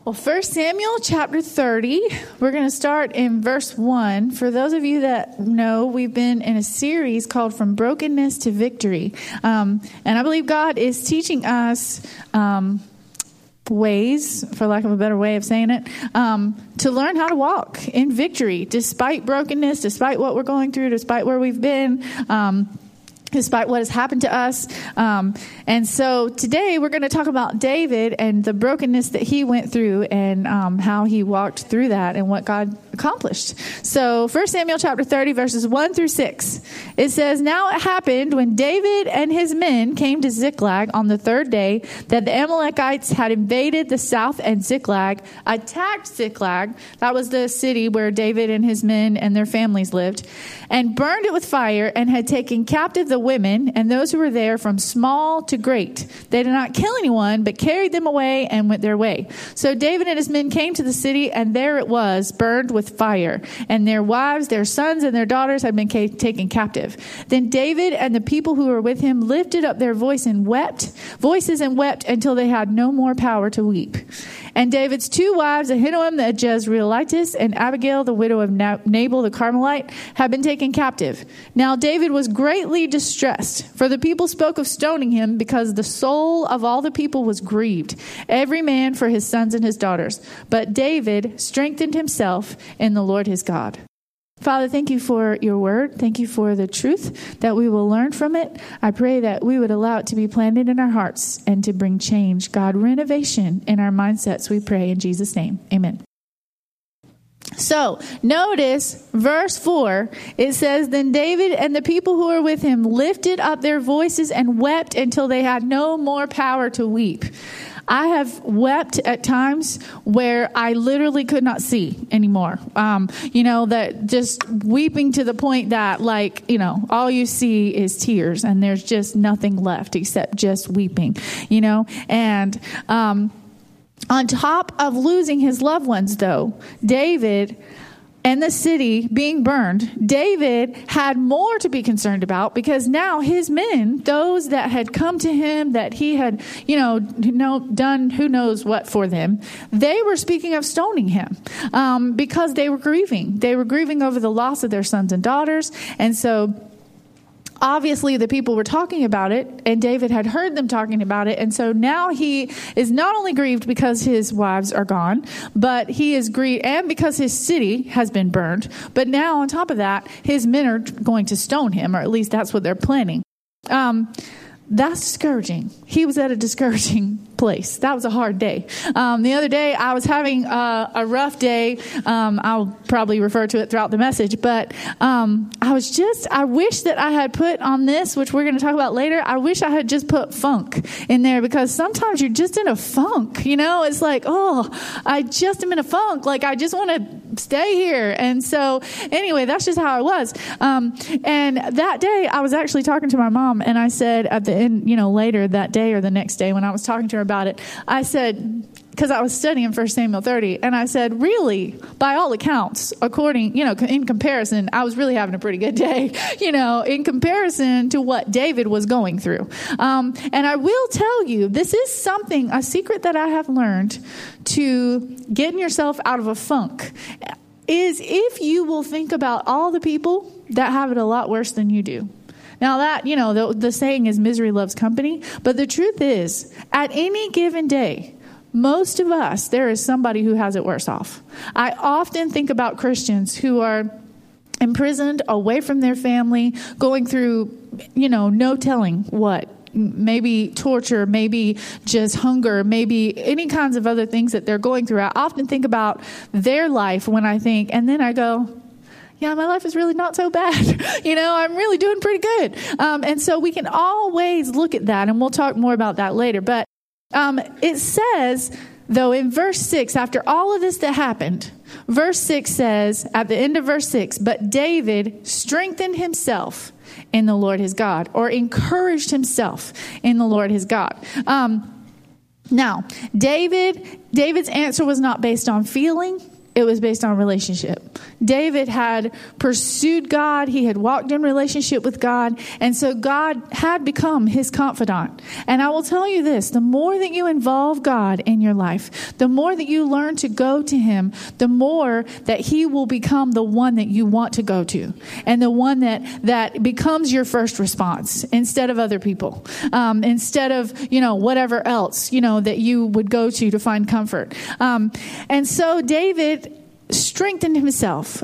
Well, 1 Samuel chapter 30, we're going to start in verse 1. For those of you that know, we've been in a series called From Brokenness to Victory. And I believe God is teaching us ways, for lack of a better way of saying it, to learn how to walk in victory, despite brokenness, despite what we're going through, despite where we've been, despite what has happened to us. And so today we're going to talk about David and the brokenness that he went through and how he walked through that and what God accomplished. So 1 Samuel chapter 30 verses 1 through 6. It says, "Now it happened when David and his men came to Ziklag on the third day that the Amalekites had invaded the south and Ziklag, attacked Ziklag," that was the city where David and his men and their families lived, "and burned it with fire, and had taken captive the women and those who were there from small to great. They did not kill anyone, but carried them away and went their way. So David and his men came to the city, and there it was, burned with fire. And their wives, their sons, and their daughters had been taken captive. Then David and the people who were with him lifted up their voices and wept until they had no more power to weep. And David's two wives, Ahinoam the Jezreelitess and Abigail, the widow of Nabal the Carmelite, had been taken captive. Now David was greatly distressed, for the people spoke of stoning him, because the soul of all the people was grieved, every man for his sons and his daughters. But David strengthened himself in the Lord his God." Father, thank you for your word. Thank you for the truth that we will learn from it. I pray that we would allow it to be planted in our hearts and to bring change. God, renovation in our mindsets, we pray in Jesus' name. Amen. So notice verse 4, it says, "Then David and the people who were with him lifted up their voices and wept until they had no more power to weep." I have wept at times where I literally could not see anymore. That just weeping to the point that all you see is tears and there's just nothing left except just weeping, and, on top of losing his loved ones, though, David and the city being burned, David had more to be concerned about, because now his men, those that had come to him, that he had, done who knows what for them, they were speaking of stoning him because they were grieving. They were grieving over the loss of their sons and daughters. And so obviously, the people were talking about it, and David had heard them talking about it. And so now he is not only grieved because his wives are gone, but he is grieved, and because his city has been burned. But now, on top of that, his men are going to stone him, or at least that's what they're planning. That's discouraging. He was at a discouraging place. That was a hard day. The other day, I was having a rough day. I'll probably refer to it throughout the message, but I wish that I had put on this, which we're going to talk about later, I wish I had just put funk in there, because sometimes you're just in a funk, it's like, I just am in a funk. Like, I just want to stay here. And so anyway, that's just how I was. And that day I was actually talking to my mom, and I said at the end, later that day or the next day when I was talking to her about it, I said, because I was studying 1 Samuel 30, and I said, really, by all accounts, according, in comparison, I was really having a pretty good day, in comparison to what David was going through. And I will tell you, this is a secret that I have learned to getting yourself out of a funk, is if you will think about all the people that have it a lot worse than you do. Now that, the saying is misery loves company, but the truth is, at any given day, most of us, there is somebody who has it worse off. I often think about Christians who are imprisoned, away from their family, going through, no telling what. Maybe torture, maybe just hunger, maybe any kinds of other things that they're going through. I often think about their life when I think, and then I go, yeah, my life is really not so bad. I'm really doing pretty good. And so we can always look at that, and we'll talk more about that later. But it says, though, in verse 6, after all of this that happened, verse 6 says, at the end of verse 6, "But David strengthened himself in the Lord his God," or encouraged himself in the Lord his God. Now, David's answer was not based on feeling. It was based on relationship. David had pursued God. He had walked in relationship with God. And so God had become his confidant. And I will tell you this, the more that you involve God in your life, the more that you learn to go to him, the more that he will become the one that you want to go to, and the one that becomes your first response instead of other people, instead of, whatever else, that you would go to find comfort. And so David strengthened himself.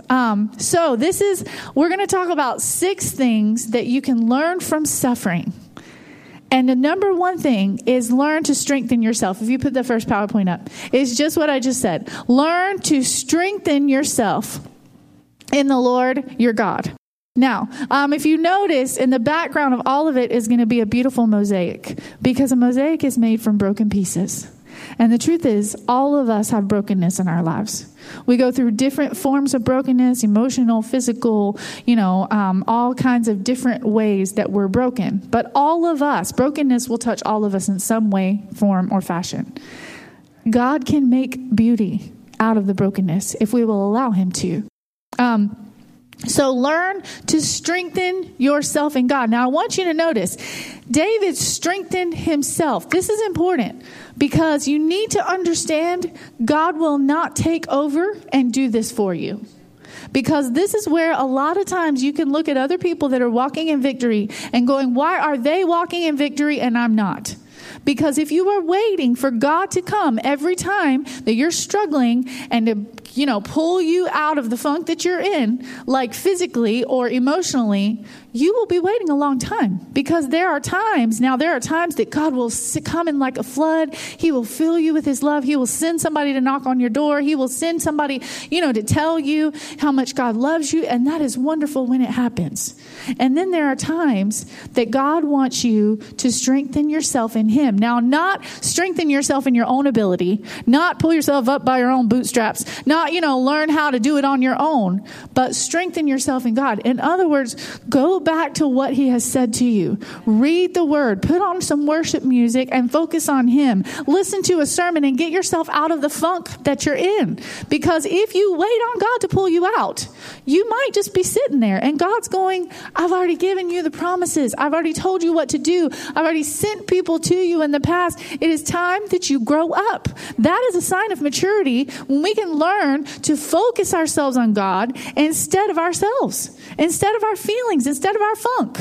We're going to talk about 6 things that you can learn from suffering. And the number one thing is learn to strengthen yourself. If you put the first PowerPoint up, it's just what I just said. Learn to strengthen yourself in the Lord your God. Now, if you notice, in the background of all of it is going to be a beautiful mosaic, because a mosaic is made from broken pieces. And the truth is, all of us have brokenness in our lives. We go through different forms of brokenness, emotional, physical, all kinds of different ways that we're broken. But all of us, brokenness will touch all of us in some way, form, or fashion. God can make beauty out of the brokenness if we will allow him to. So learn to strengthen yourself in God. Now, I want you to notice, David strengthened himself. This is important because you need to understand God will not take over and do this for you. Because this is where a lot of times you can look at other people that are walking in victory and going, why are they walking in victory and I'm not? Because if you are waiting for God to come every time that you're struggling and to, pull you out of the funk that you're in, like physically or emotionally, you will be waiting a long time. Because there are times that God will come in like a flood. He will fill you with his love. He will send somebody to knock on your door. He will send somebody, to tell you how much God loves you. And that is wonderful when it happens. And then there are times that God wants you to strengthen yourself in him. Now, not strengthen yourself in your own ability, not pull yourself up by your own bootstraps, not, learn how to do it on your own, but strengthen yourself in God. In other words, go back to what he has said to you. Read the word, put on some worship music and focus on him. Listen to a sermon and get yourself out of the funk that you're in. Because if you wait on God to pull you out, you might just be sitting there and God's going, I've already given you the promises. I've already told you what to do. I've already sent people to you in the past. It is time that you grow up. That is a sign of maturity when we can learn to focus ourselves on God instead of ourselves, instead of our feelings, instead of our funk.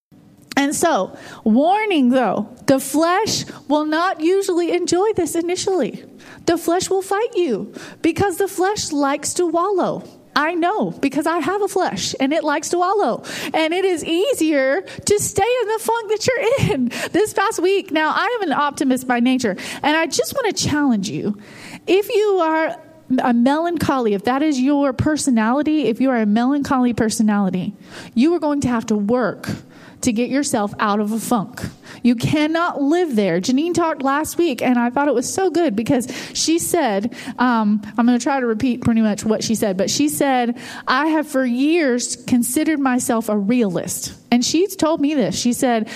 And so, warning though, the flesh will not usually enjoy this initially. The flesh will fight you because the flesh likes to wallow. I know, because I have a flesh and it likes to wallow. And it is easier to stay in the funk that you're in. This past week, now I am an optimist by nature, and I just want to challenge you. If you are a melancholy, if that is your personality, if you are a melancholy personality, you are going to have to work to get yourself out of a funk. You cannot live there. Janine talked last week, and I thought it was so good because she said, I'm going to try to repeat pretty much what she said, but she said, I have for years considered myself a realist. And she's told me this. She said,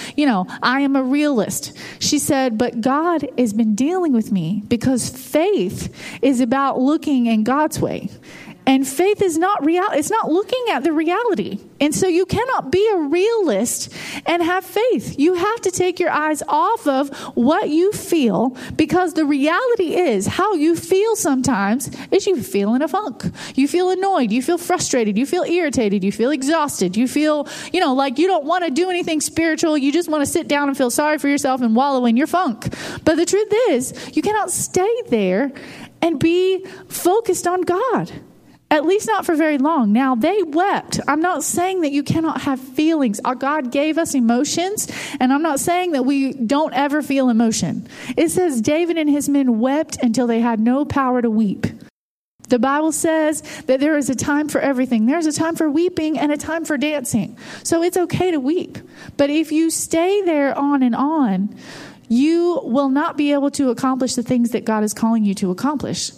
I am a realist. She said, but God has been dealing with me because faith is about looking in God's way. And faith is not real. It's not looking at the reality. And so you cannot be a realist and have faith. You have to take your eyes off of what you feel, because the reality is how you feel sometimes is you feel in a funk. You feel annoyed. You feel frustrated. You feel irritated. You feel exhausted. You feel, like you don't want to do anything spiritual. You just want to sit down and feel sorry for yourself and wallow in your funk. But the truth is, you cannot stay there and be focused on God. At least not for very long. Now, they wept. I'm not saying that you cannot have feelings. God gave us emotions, and I'm not saying that we don't ever feel emotion. It says David and his men wept until they had no power to weep. The Bible says that there is a time for everything. There's a time for weeping and a time for dancing. So it's okay to weep. But if you stay there on and on, you will not be able to accomplish the things that God is calling you to accomplish.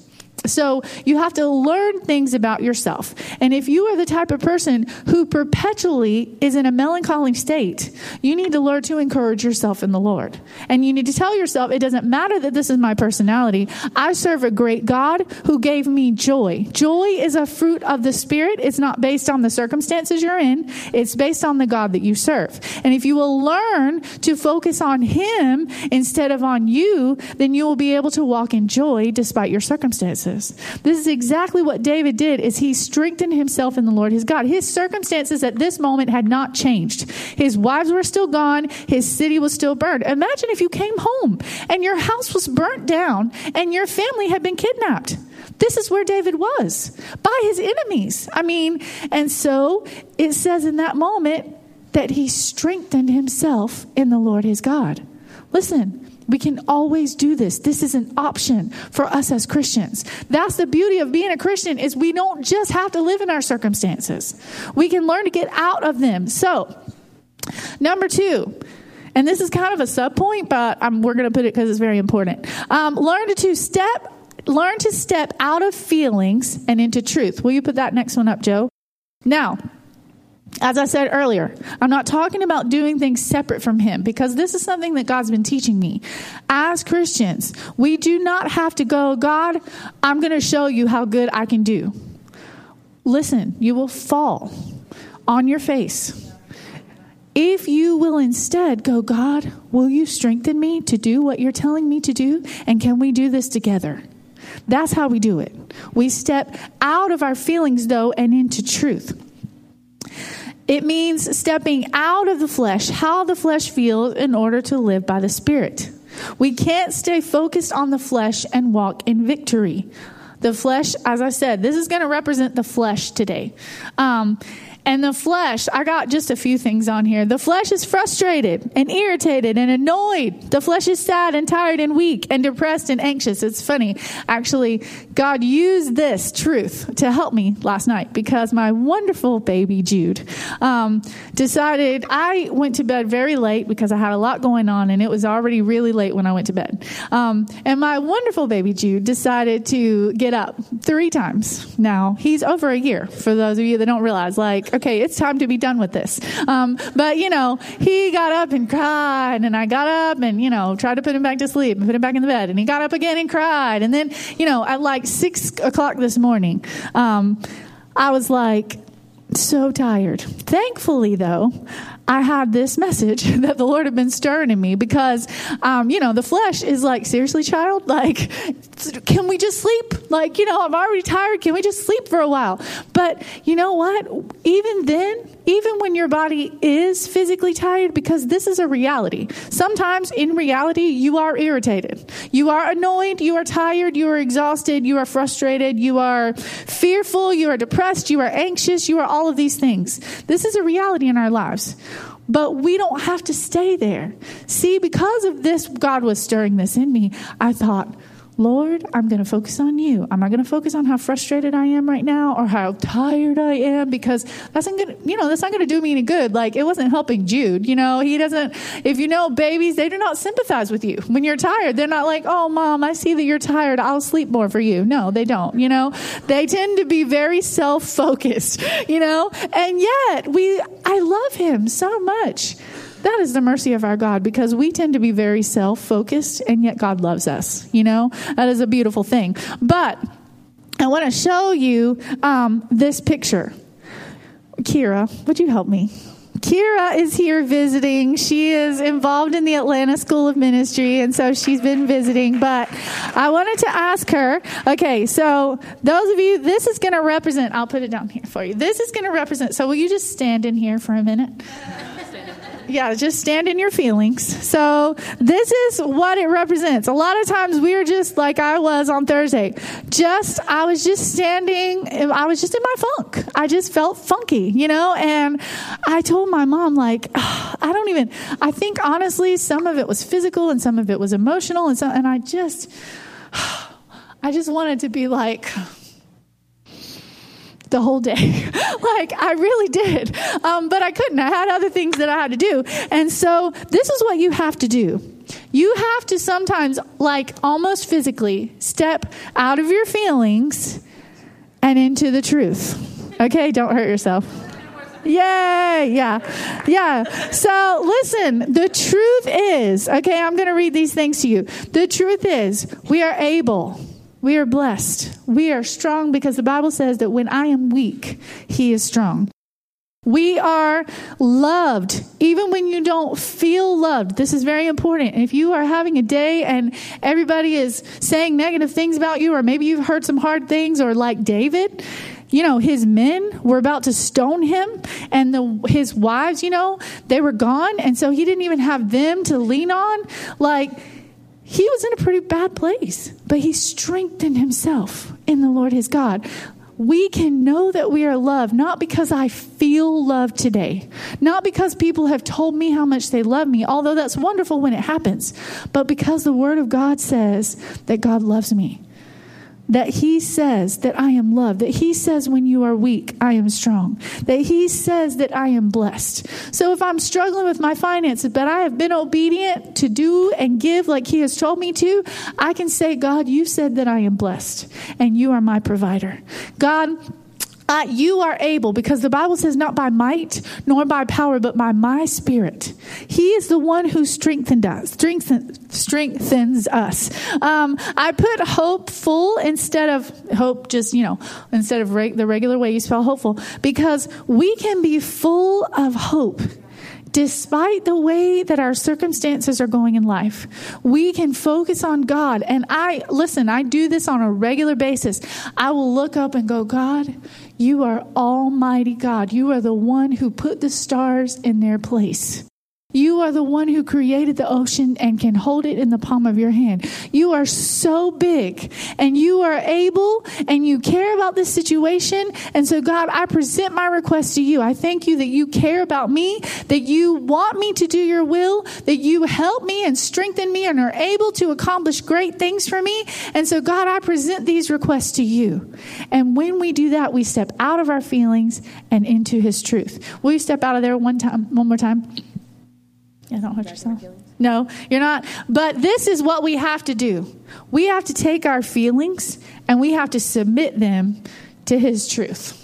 So you have to learn things about yourself. And if you are the type of person who perpetually is in a melancholy state, you need to learn to encourage yourself in the Lord. And you need to tell yourself, it doesn't matter that this is my personality. I serve a great God who gave me joy. Joy is a fruit of the Spirit. It's not based on the circumstances you're in. It's based on the God that you serve. And if you will learn to focus on Him instead of on you, then you will be able to walk in joy despite your circumstances. This is exactly what David did, is he strengthened himself in the Lord his God. His circumstances at this moment had not changed. His wives were still gone. His city was still burned. Imagine if you came home and your house was burnt down and your family had been kidnapped. This is where David was, by his enemies. And so it says in that moment that he strengthened himself in the Lord his God. Listen, we can always do this. This is an option for us as Christians. That's the beauty of being a Christian, is we don't just have to live in our circumstances. We can learn to get out of them. So, number 2, and this is kind of a sub point, but we're going to put it because it's very important. Learn to step out of feelings and into truth. Will you put that next one up, Joe? Now, as I said earlier, I'm not talking about doing things separate from Him, because this is something that God's been teaching me. As Christians, we do not have to go, God, I'm going to show you how good I can do. Listen, you will fall on your face. If you will instead go, God, will you strengthen me to do what you're telling me to do? And can we do this together? That's how we do it. We step out of our feelings, though, and into truth. It means stepping out of the flesh, how the flesh feels, in order to live by the Spirit. We can't stay focused on the flesh and walk in victory. The flesh, as I said, this is going to represent the flesh today. And the flesh, I got just a few things on here. The flesh is frustrated and irritated and annoyed. The flesh is sad and tired and weak and depressed and anxious. It's funny. Actually, God used this truth to help me last night, because my wonderful baby Jude decided, I went to bed very late because I had a lot going on, and it was already really late when I went to bed. And my wonderful baby Jude decided to get up 3 times. Now, he's over a year, for those of you that don't realize, okay, it's time to be done with this. But, he got up and cried, and I got up and, tried to put him back to sleep and put him back in the bed. And he got up again and cried. And then, at 6 o'clock this morning, I was so tired. Thankfully, though, I had this message that the Lord had been stirring in me, because, the flesh is seriously, child, can we just sleep? I'm already tired. Can we just sleep for a while? But you know what? Even then, even when your body is physically tired, because this is a reality. Sometimes in reality, you are irritated. You are annoyed. You are tired. You are exhausted. You are frustrated. You are fearful. You are depressed. You are anxious. You are all of these things. This is a reality in our lives. But we don't have to stay there. See, because of this, God was stirring this in me. I thought, Lord, I'm going to focus on you. I'm not going to focus on how frustrated I am right now or how tired I am, because that's not going to do me any good. It wasn't helping Jude. He doesn't, if babies, they do not sympathize with you. When you're tired, they're not like, oh, Mom, I see that you're tired. I'll sleep more for you. No, they don't. They tend to be very self-focused, and yet I love him so much. That is the mercy of our God, because we tend to be very self-focused, and yet God loves us. That is a beautiful thing. But I want to show you this picture. Kira, would you help me? Kira is here visiting. She is involved in the Atlanta School of Ministry, and so she's been visiting. But I wanted to ask her, okay, so those of you, this is going to represent, I'll put it down here for you. This is going to represent, so will you just stand in here for a minute? Yeah, just stand in your feelings. So this is what it represents. A lot of times we are just like I was on Thursday. I was just standing. I was just in my funk. I just felt funky, and I told my mom, I think honestly, some of it was physical and some of it was emotional. And I just wanted to be the whole day. I really did. But I couldn't. I had other things that I had to do. And so this is what you have to do. You have to sometimes, like almost physically, step out of your feelings and into the truth. Okay, don't hurt yourself. Yay, yeah. So listen, the truth is, okay, I'm going to read these things to you. The truth is, we are able, we are blessed, we are strong, because the Bible says that when I am weak, he is strong. We are loved, even when you don't feel loved. This is very important. If you are having a day and everybody is saying negative things about you, or maybe you've heard some hard things, or like David, his men were about to stone him, and his wives, they were gone. And so he didn't even have them to lean on. Like, he was in a pretty bad place, but he strengthened himself in the Lord his God. We can know that we are loved, not because I feel loved today, not because people have told me how much they love me, although that's wonderful when it happens, but because the Word of God says that God loves me, that he says that I am loved, that he says when you are weak, I am strong, that he says that I am blessed. So if I'm struggling with my finances, but I have been obedient to do and give like he has told me to, I can say, God, you said that I am blessed and you are my provider. God, you are able, because the Bible says not by might nor by power, but by my Spirit. He is the one who strengthens us. I put hopeful instead of hope, just, instead of the regular way you spell hopeful, because we can be full of hope. Despite the way that our circumstances are going in life, we can focus on God. And I do this on a regular basis. I will look up and go, God, you are Almighty God. You are the one who put the stars in their place. You are the one who created the ocean and can hold it in the palm of your hand. You are so big, and you are able, and you care about this situation. And so, God, I present my request to you. I thank you that you care about me, that you want me to do your will, that you help me and strengthen me and are able to accomplish great things for me. And so, God, I present these requests to you. And when we do that, we step out of our feelings and into his truth. Will you step out of there one more time? Yeah, don't hurt yourself. No, you're not. But this is what we have to do. We have to take our feelings and we have to submit them to his truth.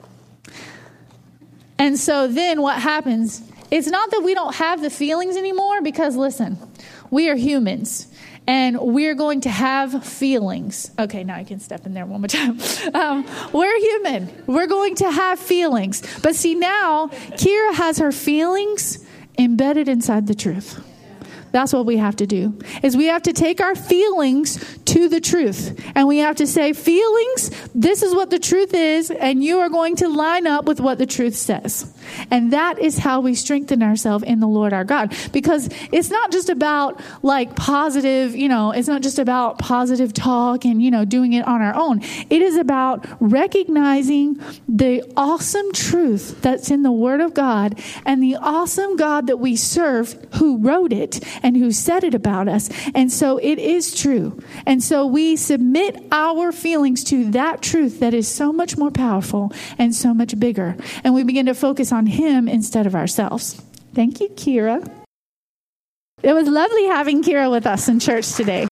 And so then what happens, it's not that we don't have the feelings anymore, because listen, we are humans and we're going to have feelings. Okay, now you can step in there one more time. We're human. We're going to have feelings. But see, now Kira has her feelings embedded inside the truth. That's what we have to do, is we have to take our feelings to the truth. And we have to say, feelings, this is what the truth is, and you are going to line up with what the truth says. And that is how we strengthen ourselves in the Lord our God. Because it's not just about like positive, it's not just about positive talk and, doing it on our own. It is about recognizing the awesome truth that's in the Word of God and the awesome God that we serve, who wrote it and who said it about us. And so it is true. And so we submit our feelings to that truth that is so much more powerful and so much bigger. And we begin to focus on him instead of ourselves. Thank you, Kira. It was lovely having Kira with us in church today.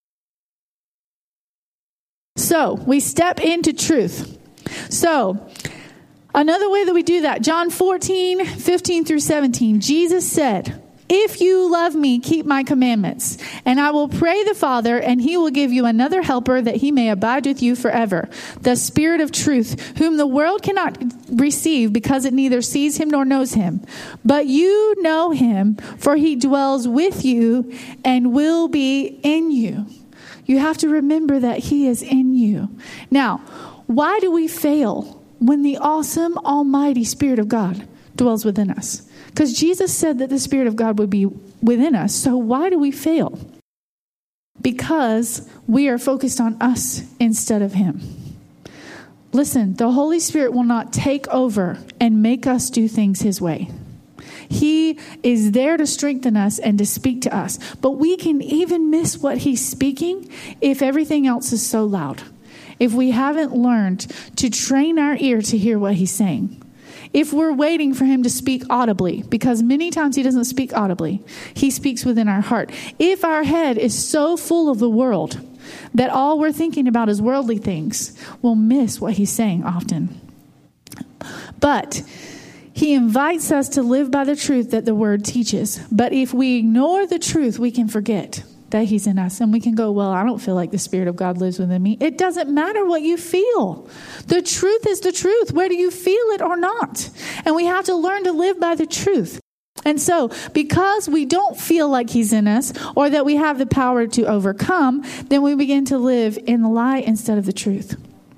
So we step into truth. So another way that we do that, John 14:15-17, Jesus said, if you love me, keep my commandments, and I will pray the Father, and he will give you another helper, that he may abide with you forever, the Spirit of truth, whom the world cannot receive, because it neither sees him nor knows him. But you know him, for he dwells with you and will be in you. You have to remember that he is in you. Now, why do we fail when the awesome, almighty Spirit of God dwells within us? Because Jesus said that the Spirit of God would be within us. So why do we fail? Because we are focused on us instead of him. Listen, the Holy Spirit will not take over and make us do things his way. He is there to strengthen us and to speak to us. But we can even miss what he's speaking if everything else is so loud. If we haven't learned to train our ear to hear what he's saying. if we're waiting for him to speak audibly, because many times he doesn't speak audibly. He speaks within our heart. If our head is so full of the world that all we're thinking about is worldly things, we'll miss what he's saying often. But he invites us to live by the truth that the word teaches. But if we ignore the truth, we can forget that he's in us. And we can go, well, I don't feel like the Spirit of God lives within me. It doesn't matter what you feel. The truth is the truth, whether you feel it or not. And we have to learn to live by the truth. And so, because we don't feel like he's in us, or that we have the power to overcome, then we begin to live in the lie instead of the truth.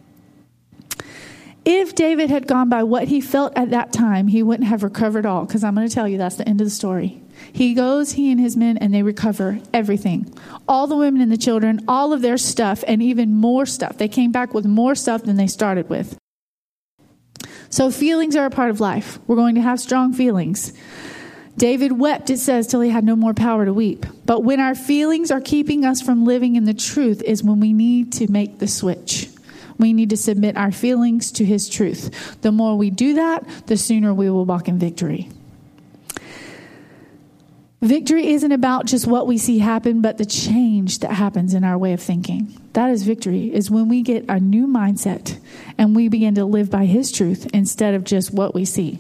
If David had gone by what he felt at that time, he wouldn't have recovered all. Because I'm going to tell you, that's the end of the story. He and his men, and they recover everything. All the women and the children, all of their stuff, and even more stuff. They came back with more stuff than they started with. So feelings are a part of life. We're going to have strong feelings. David wept, it says, till he had no more power to weep. But when our feelings are keeping us from living in the truth is when we need to make the switch. We need to submit our feelings to his truth. The more we do that, the sooner we will walk in victory. Victory isn't about just what we see happen, but the change that happens in our way of thinking. That is victory, is when we get a new mindset and we begin to live by his truth instead of just what we see.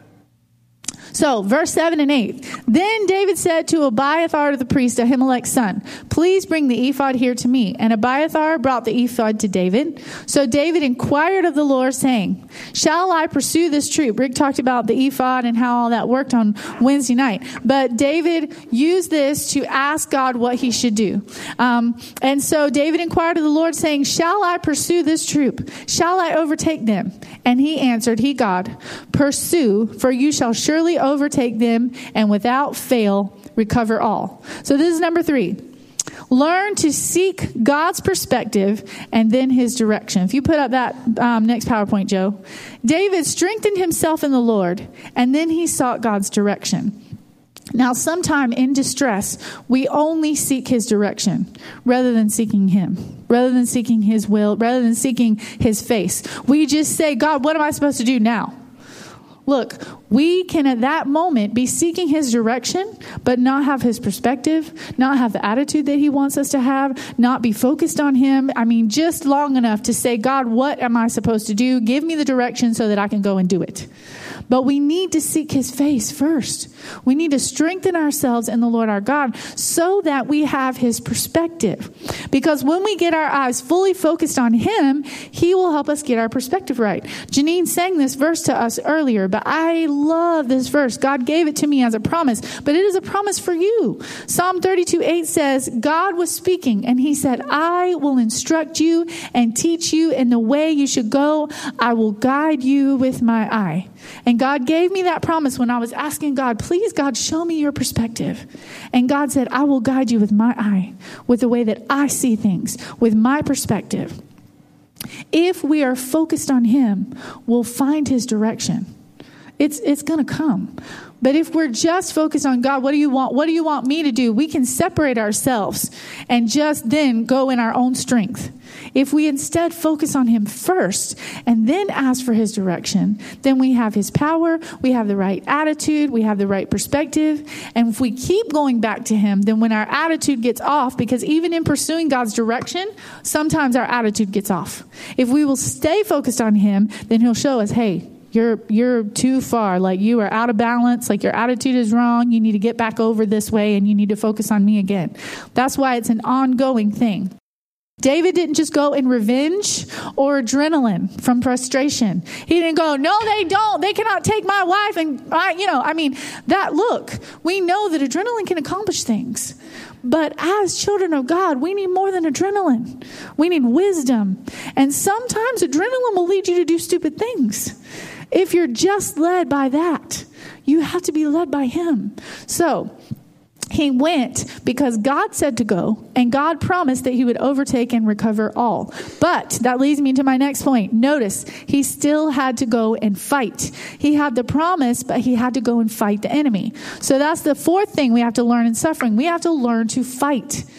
So, verse 7 and 8. Then David said to Abiathar the priest, Ahimelech's son, please bring the ephod here to me. And Abiathar brought the ephod to David. So David inquired of the Lord, saying, shall I pursue this troop? Rick talked about the ephod and how all that worked on Wednesday night. But David used this to ask God what he should do. And so David inquired of the Lord, saying, shall I pursue this troop? Shall I overtake them? And he answered, God, pursue, for you shall surely overtake them, and without fail recover all. So this is number 3. Learn to seek God's perspective and then his direction. If you put up that next PowerPoint, Joe. David strengthened himself in the Lord, and then he sought God's direction. Now, sometime in distress, we only seek his direction rather than seeking him, rather than seeking his will, rather than seeking his face. We just say, God, what am I supposed to do now? Look, we can at that moment be seeking his direction, but not have his perspective, not have the attitude that he wants us to have, not be focused on him. I mean, just long enough to say, God, what am I supposed to do? Give me the direction so that I can go and do it. But we need to seek his face first. We need to strengthen ourselves in the Lord our God so that we have his perspective. Because when we get our eyes fully focused on him, he will help us get our perspective right. Janine sang this verse to us earlier, but I love this verse. God gave it to me as a promise, but it is a promise for you. Psalm 32:8 says, God was speaking and he said, I will instruct you and teach you in the way you should go. I will guide you with my eye. And God gave me that promise when I was asking God, please, God, show me your perspective. And God said, I will guide you with my eye, with the way that I see things, with my perspective. If we are focused on him, we'll find his direction. It's going to come. But if we're just focused on God, what do you want? What do you want me to do? We can separate ourselves and just then go in our own strength. If we instead focus on him first and then ask for his direction, then we have his power, we have the right attitude, we have the right perspective. And if we keep going back to him, then when our attitude gets off, because even in pursuing God's direction, sometimes our attitude gets off. If we will stay focused on him, then he'll show us, hey, you're too far, like you are out of balance, like your attitude is wrong. You need to get back over this way and you need to focus on me again. That's why it's an ongoing thing. David didn't just go in revenge or adrenaline from frustration. He didn't go, no, they don't. They cannot take my wife. And we know that adrenaline can accomplish things. But as children of God, we need more than adrenaline. We need wisdom. And sometimes adrenaline will lead you to do stupid things. If you're just led by that, you have to be led by him. So he went because God said to go, and God promised that he would overtake and recover all. But that leads me to my next point. Notice, he still had to go and fight. He had the promise, but he had to go and fight the enemy. So that's the fourth thing we have to learn in suffering. We have to learn to fight.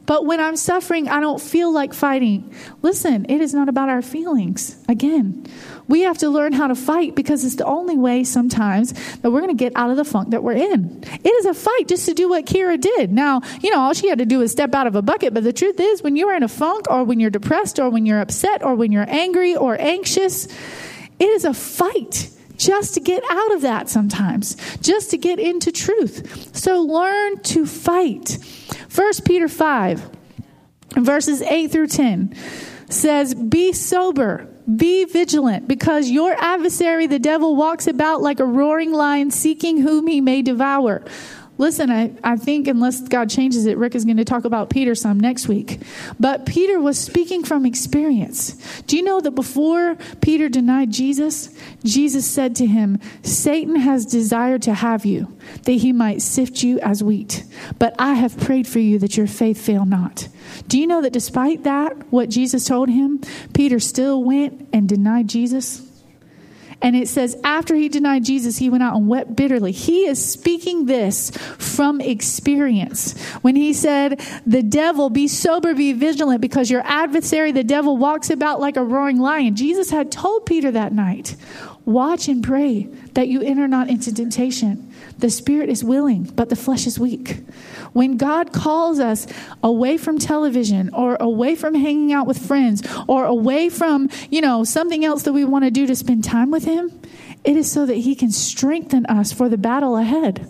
But when I'm suffering, I don't feel like fighting. Listen, it is not about our feelings. Again, we have to learn how to fight because it's the only way sometimes that we're going to get out of the funk that we're in. It is a fight just to do what Kira did. Now, all she had to do was step out of a bucket. But the truth is, when you're in a funk or when you're depressed or when you're upset or when you're angry or anxious, it is a fight just to get out of that sometimes, just to get into truth. So learn to fight. 1 Peter 5, verses 8 through 10 says, be sober, be vigilant, because your adversary, the devil, walks about like a roaring lion, seeking whom he may devour. Listen, I think unless God changes it, Rick is going to talk about Peter some next week. But Peter was speaking from experience. Do you know that before Peter denied Jesus, Jesus said to him, Satan has desired to have you, that he might sift you as wheat. But I have prayed for you that your faith fail not. Do you know that despite that, what Jesus told him, Peter still went and denied Jesus? And it says after he denied Jesus, he went out and wept bitterly. He is speaking this from experience. When he said, the devil, be sober, be vigilant, because your adversary, the devil, walks about like a roaring lion. Jesus had told Peter that night, watch and pray that you enter not into temptation. The spirit is willing, but the flesh is weak. When God calls us away from television or away from hanging out with friends or away from, something else that we want to do to spend time with him, it is so that he can strengthen us for the battle ahead.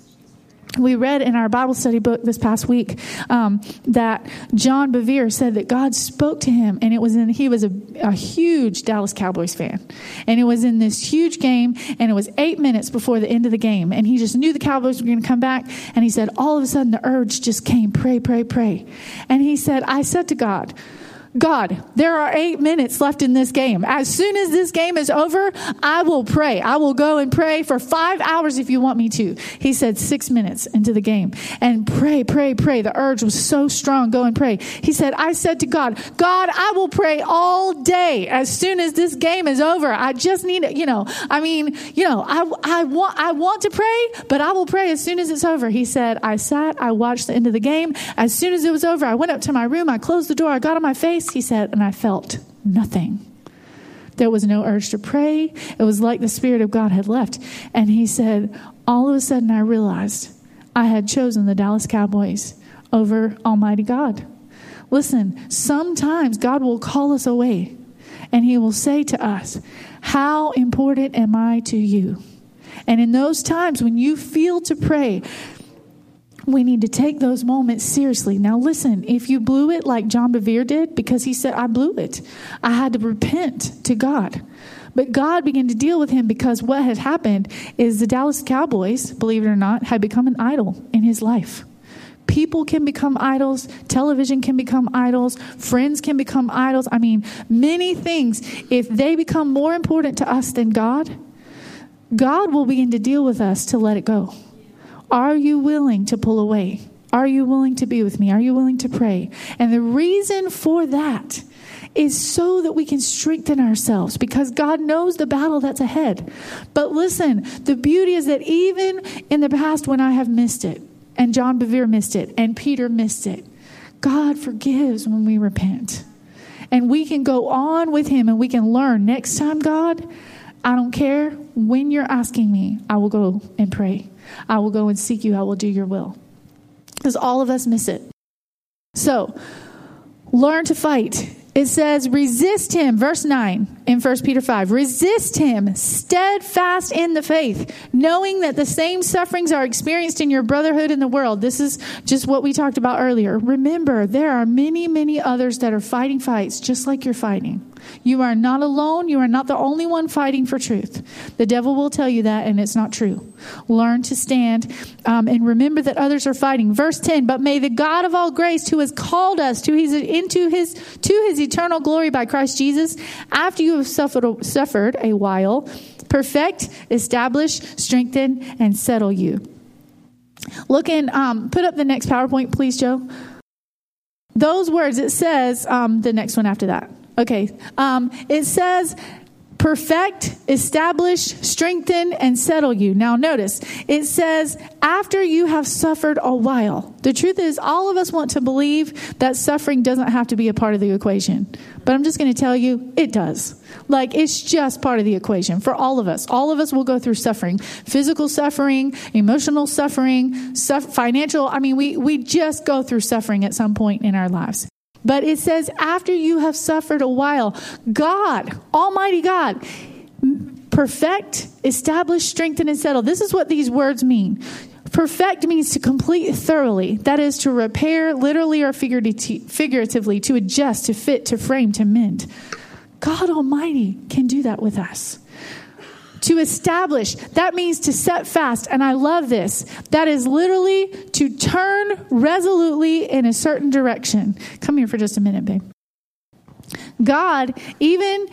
We read in our Bible study book this past week that John Bevere said that God spoke to him, and he was a huge Dallas Cowboys fan. And it was in this huge game, and it was 8 minutes before the end of the game. And he just knew the Cowboys were going to come back. And he said, all of a sudden the urge just came, pray, pray, pray. And he said, I said to God, there are 8 minutes left in this game. As soon as this game is over, I will pray. I will go and pray for 5 hours if you want me to. He said 6 minutes into the game. And pray, pray, pray. The urge was so strong. Go and pray. He said, I said to God, I will pray all day as soon as this game is over. I just need it. I want to pray, but I will pray as soon as it's over. He said, I watched the end of the game. As soon as it was over, I went up to my room. I closed the door. I got on my face. He said, and I felt nothing. There was no urge to pray. It was like the Spirit of God had left. And he said, all of a sudden I realized I had chosen the Dallas Cowboys over Almighty God. Listen, sometimes God will call us away and he will say to us, how important am I to you? And in those times when you feel to pray, we need to take those moments seriously. Now listen, if you blew it like John Bevere did, because he said, I blew it. I had to repent to God. But God began to deal with him because what had happened is the Dallas Cowboys, believe it or not, had become an idol in his life. People can become idols. Television can become idols. Friends can become idols. Many things. If they become more important to us than God, God will begin to deal with us to let it go. Are you willing to pull away? Are you willing to be with me? Are you willing to pray? And the reason for that is so that we can strengthen ourselves, because God knows the battle that's ahead. But listen, the beauty is that even in the past when I have missed it, and John Bevere missed it, and Peter missed it, God forgives when we repent. And we can go on with him and we can learn. Next time, God, I don't care when you're asking me, I will go and pray. I will go and seek you. I will do your will. Because all of us miss it. So, learn to fight. It says, resist him. Verse 9 in 1 Peter 5. Resist him, steadfast in the faith, knowing that the same sufferings are experienced in your brotherhood in the world. This is just what we talked about earlier. Remember, there are many, many others that are fighting fights just like you're fighting. You are not alone. You are not the only one fighting for truth. The devil will tell you that, and it's not true. Learn to stand and remember that others are fighting. Verse 10, but may the God of all grace, who has called us to his eternal glory by Christ Jesus, after you have suffered a while, perfect, establish, strengthen, and settle you. Look in, put up the next PowerPoint, please, Joe. Those words, it says, the next one after that. Okay. It says, perfect, establish, strengthen, and settle you. Now notice, it says, after you have suffered a while. The truth is, all of us want to believe that suffering doesn't have to be a part of the equation. But I'm just going to tell you, it does. Like, it's just part of the equation for all of us. All of us will go through suffering. Physical suffering, emotional suffering, financial. I mean, we just go through suffering at some point in our lives. But it says, after you have suffered a while, God, Almighty God, perfect, establish, strengthen, and settle. This is what these words mean. Perfect means to complete thoroughly. That is to repair, literally or figuratively, to adjust, to fit, to frame, to mend. God Almighty can do that with us. To establish, that means to set fast. And I love this. That is literally to turn resolutely in a certain direction. Come here for just a minute, babe. God, even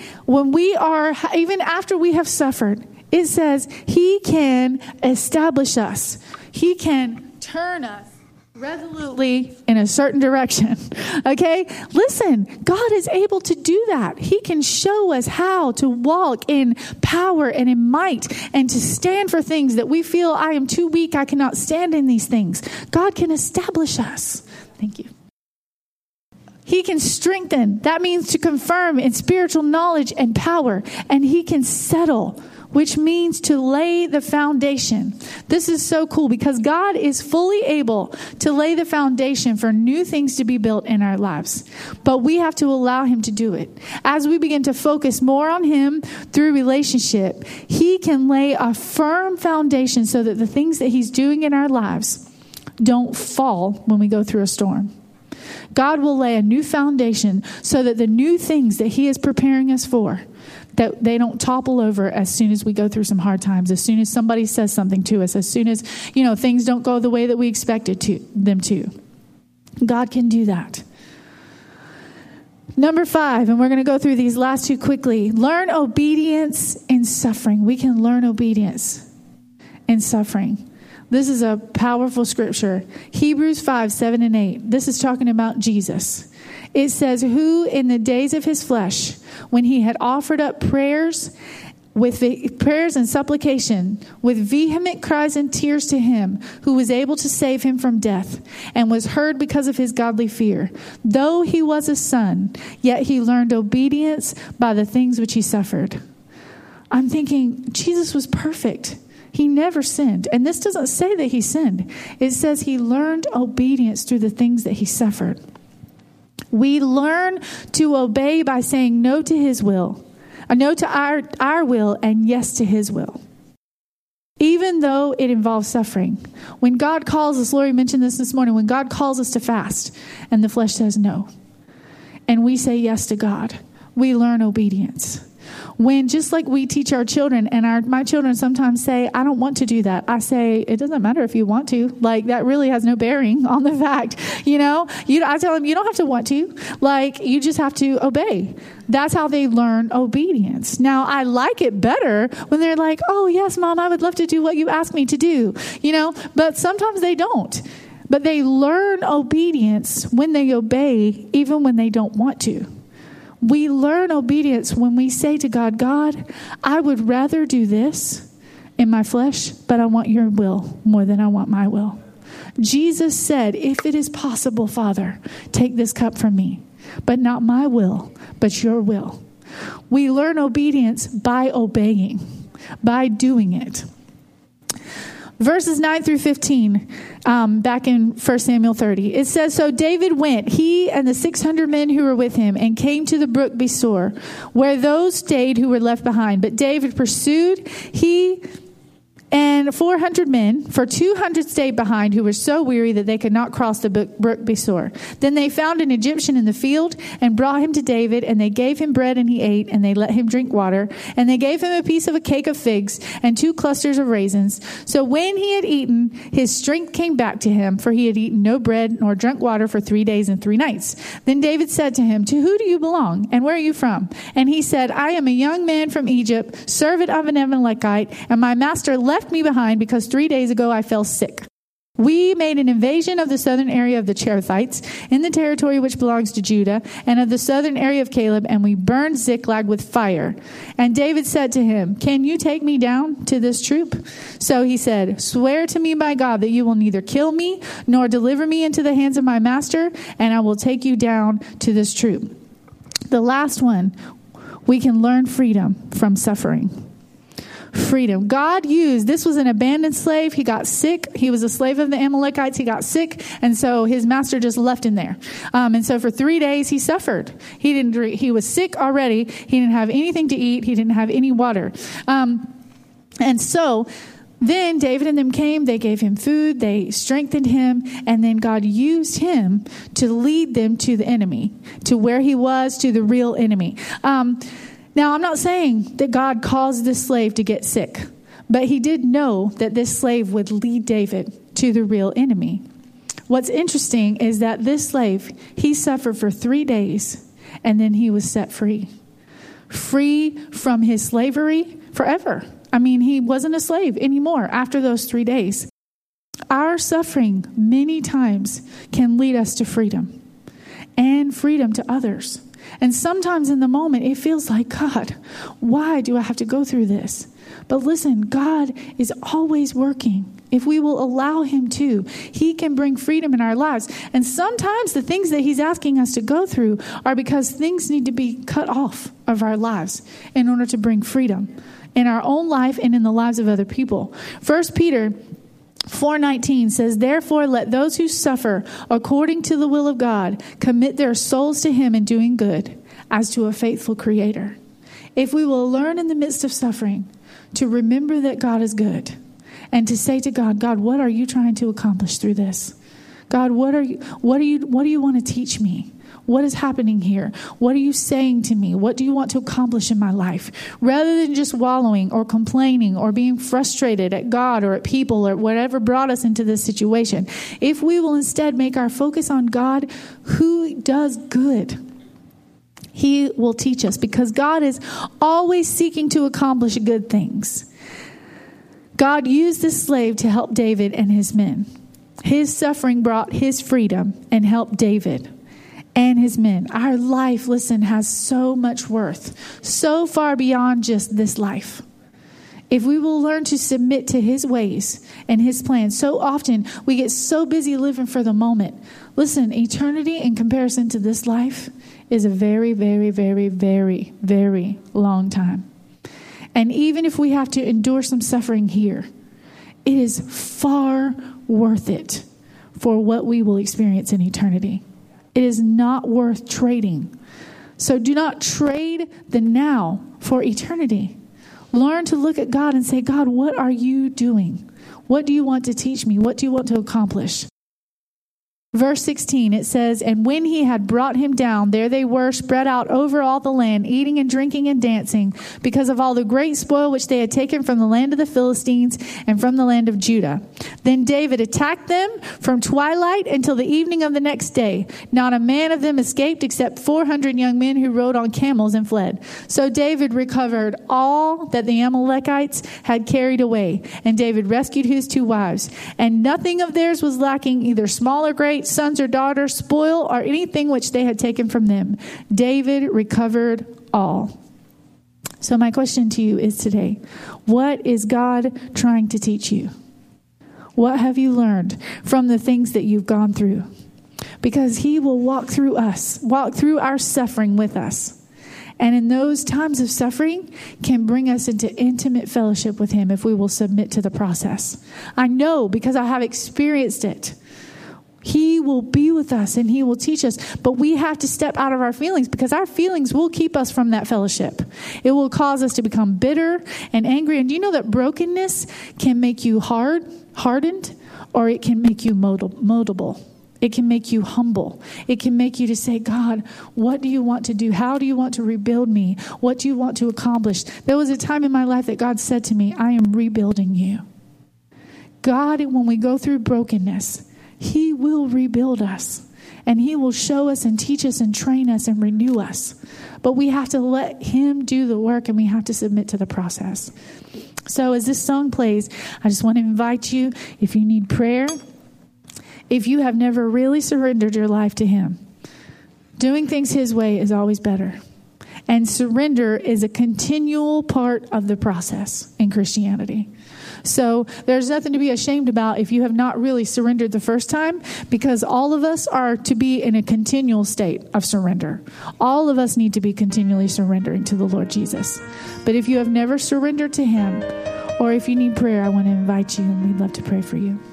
after we have suffered, it says He can establish us. He can turn us resolutely in a certain direction. Okay? Listen, God is able to do that. He can show us how to walk in power and in might and to stand for things that we feel, I am too weak, I cannot stand in these things. God can establish us. Thank you. He can strengthen. That means to confirm in spiritual knowledge and power. And He can settle, which means to lay the foundation. This is so cool because God is fully able to lay the foundation for new things to be built in our lives. But we have to allow Him to do it. As we begin to focus more on Him through relationship, He can lay a firm foundation so that the things that He's doing in our lives don't fall when we go through a storm. God will lay a new foundation so that the new things that He is preparing us for, that they don't topple over as soon as we go through some hard times, as soon as somebody says something to us, as soon as, things don't go the way that we expected them to. God can do that. Number 5, and we're going to go through these last two quickly. Learn obedience in suffering. We can learn obedience in suffering. This is a powerful scripture. Hebrews 5, 7, and 8. This is talking about Jesus. It says, who in the days of His flesh, when He had offered up prayers and supplication, with vehement cries and tears to Him who was able to save him from death, and was heard because of His godly fear. Though He was a son, yet He learned obedience by the things which He suffered. I'm thinking, Jesus was perfect. He never sinned. And this doesn't say that He sinned. It says He learned obedience through the things that He suffered. We learn to obey by saying no to His will, no to our will, and yes to His will. Even though it involves suffering. When God calls us, Lori mentioned this morning, when God calls us to fast and the flesh says no, and we say yes to God, we learn obedience. When, just like we teach our children, and my children sometimes say, I don't want to do that. I say, it doesn't matter if you want to. Like, that really has no bearing on the fact, I tell them, you don't have to want to. Like, you just have to obey. That's how they learn obedience. Now, I like it better when they're like, oh, yes, Mom, I would love to do what you asked me to do, but sometimes they don't. But they learn obedience when they obey, even when they don't want to. We learn obedience when we say to God, God, I would rather do this in my flesh, but I want your will more than I want my will. Jesus said, if it is possible, Father, take this cup from me, but not my will, but your will. We learn obedience by obeying, by doing it. Verses 9 through 15, back in 1 Samuel 30. It says, so David went, he and the 600 men who were with him, and came to the brook Besor, where those stayed who were left behind. But David pursued, he and 400 men, for 200 stayed behind, who were so weary that they could not cross the brook Besor. Then they found an Egyptian in the field and brought him to David, and they gave him bread and he ate, and they let him drink water. And they gave him a piece of a cake of figs and 2 clusters of raisins. So when he had eaten, his strength came back to him, for he had eaten no bread nor drunk water for 3 days and 3 nights. Then David said to him, to who do you belong, and where are you from? And he said, I am a young man from Egypt, servant of an Amalekite, and my master left me behind because 3 days ago I fell sick. We made an invasion of the southern area of the Cherethites in the territory which belongs to Judah and of the southern area of Caleb, and we burned Ziklag with fire. And David said to him, can you take me down to this troop? So he said, swear to me by God that you will neither kill me nor deliver me into the hands of my master, and I will take you down to this troop. The last one, we can learn freedom from suffering. Freedom. God used, this was an abandoned slave. He got sick. He was a slave of the Amalekites. He got sick. And so his master just left him there. And so for 3 days he suffered. He was sick already. He didn't have anything to eat. He didn't have any water. And so then David and them came. They gave him food. They strengthened him. And then God used him to lead them to the enemy, to where he was, to the real enemy. Now, I'm not saying that God caused this slave to get sick, but he did know that this slave would lead David to the real enemy. What's interesting is that this slave, he suffered for 3 days, and then he was set free. Free from his slavery forever. I mean, he wasn't a slave anymore after those 3 days. Our suffering many times can lead us to freedom and freedom to others. And sometimes in the moment, it feels like, God, why do I have to go through this? But listen, God is always working. If we will allow him to, he can bring freedom in our lives. And sometimes the things that he's asking us to go through are because things need to be cut off of our lives in order to bring freedom in our own life and in the lives of other people. 1 Peter 4:19 says, therefore let those who suffer according to the will of God commit their souls to him in doing good as to a faithful creator. If we will learn in the midst of suffering to remember that God is good and to say to God, God, what are you trying to accomplish through this? God, what do you want to teach me? What is happening here? What are you saying to me? What do you want to accomplish in my life? Rather than just wallowing or complaining or being frustrated at God or at people or whatever brought us into this situation, if we will instead make our focus on God who does good, he will teach us, because God is always seeking to accomplish good things. God used this slave to help David and his men. His suffering brought his freedom and helped David and his men. Our life, listen, has so much worth, so far beyond just this life. If we will learn to submit to his ways and his plans, so often we get so busy living for the moment. Listen, eternity in comparison to this life is a very, very, very, very, very long time. And even if we have to endure some suffering here, it is far worth it for what we will experience in eternity. It is not worth trading. So do not trade the now for eternity. Learn to look at God and say, God, what are you doing? What do you want to teach me? What do you want to accomplish? Verse 16, it says, and when he had brought him down, there they were spread out over all the land, eating and drinking and dancing, because of all the great spoil which they had taken from the land of the Philistines and from the land of Judah. Then David attacked them from twilight until the evening of the next day. Not a man of them escaped except 400 young men who rode on camels and fled. So David recovered all that the Amalekites had carried away. And David rescued his 2 wives. And nothing of theirs was lacking, either small or great, sons or daughters, spoil, or anything which they had taken from them. David recovered all. So my question to you is today, what is God trying to teach you? What have you learned from the things that you've gone through? Because he will walk through our suffering with us. And in those times of suffering can bring us into intimate fellowship with him if we will submit to the process. I know because I have experienced it. He will be with us and he will teach us. But we have to step out of our feelings, because our feelings will keep us from that fellowship. It will cause us to become bitter and angry. And do you know that brokenness can make you hardened, or it can make you moldable? It can make you humble. It can make you to say, God, what do you want to do? How do you want to rebuild me? What do you want to accomplish? There was a time in my life that God said to me, I am rebuilding you. God, when we go through brokenness, he will rebuild us, and he will show us and teach us and train us and renew us. But we have to let him do the work, and we have to submit to the process. So as this song plays, I just want to invite you, if you need prayer, if you have never really surrendered your life to him. Doing things his way is always better. And surrender is a continual part of the process in Christianity. So there's nothing to be ashamed about if you have not really surrendered the first time, because all of us are to be in a continual state of surrender. All of us need to be continually surrendering to the Lord Jesus. But if you have never surrendered to him, or if you need prayer, I want to invite you, and we'd love to pray for you.